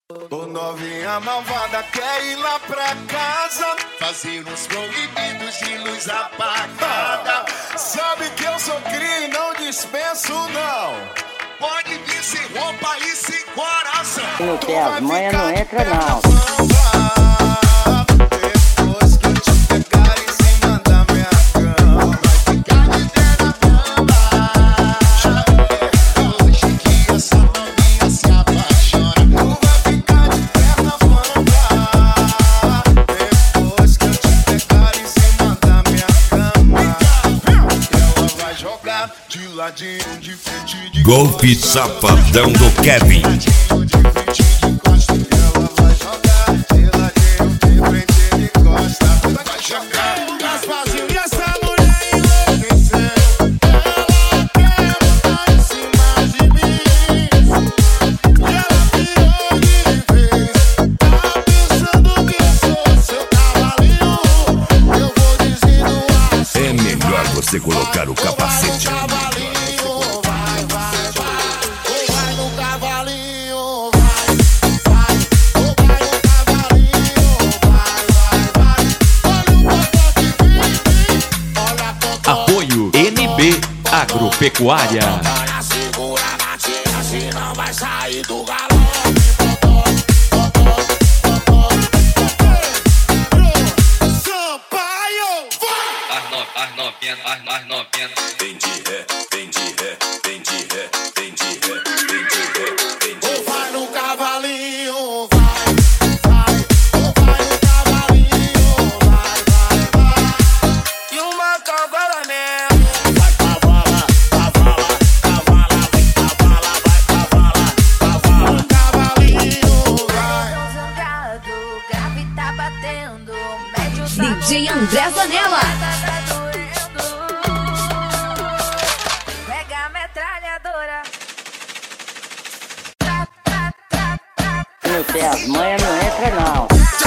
Ô novinha malvada quer ir lá pra casa fazer uns proibidos de luz apagada. Sabe que eu sou cria e não dispenso não. Pode vir sem roupa e sem coração. Não tem as manhas, não entra não. Depois que eu te pegar em cima da minha cama, vai ficar de pé na bamba. Hoje que essa novinha se apaixona, tu vai ficar de pé na bamba. Depois que eu te pegar em cima da minha cama, ela vai jogar de ladinho, de frente, de Golpe Safadão do Kevin. É melhor você colocar o capacete. Apoio NB Agropecuária. Segura na tira, senão vai sair do galão. As novinhas. Vem de ré, vem de ré, vem de ré, vem de ré, vem de ré, vem de ré. Vai no cavalinho, vai no cavalinho, vai. E uma cavala mesmo. Vai cavala, cavalinho, vai. Jogado, grave tá batendo, médio tá DJ André Zanella. Pega a metralhadora. Não tem as manhas, não entra não.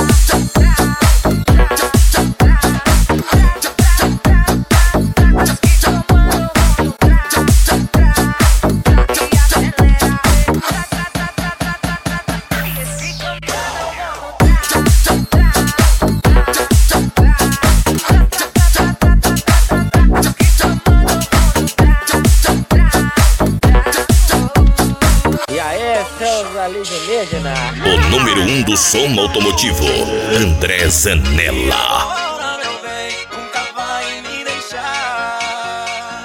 E aí, seus alienígenas? O número 1 do som automotivo, André Zanella. Agora, meu bem, nunca vai me deixar.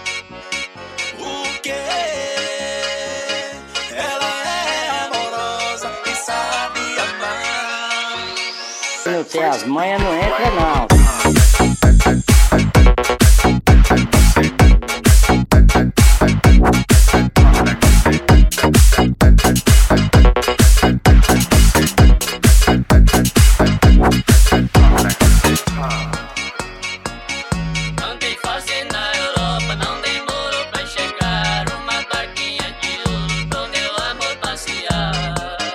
O quê? Ela é amorosa e sabe amar. Não tem as manhas, não entra não. Andei fazendo na Europa, não demorou pra chegar. Uma barquinha de ouro pro meu amor passear.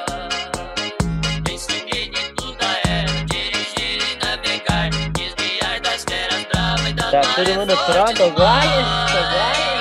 Ensinei de tudo a ela, dirigir e navegar, desviar das feras bravas e das Tá marés todo mundo fortes pronto do agora? mar.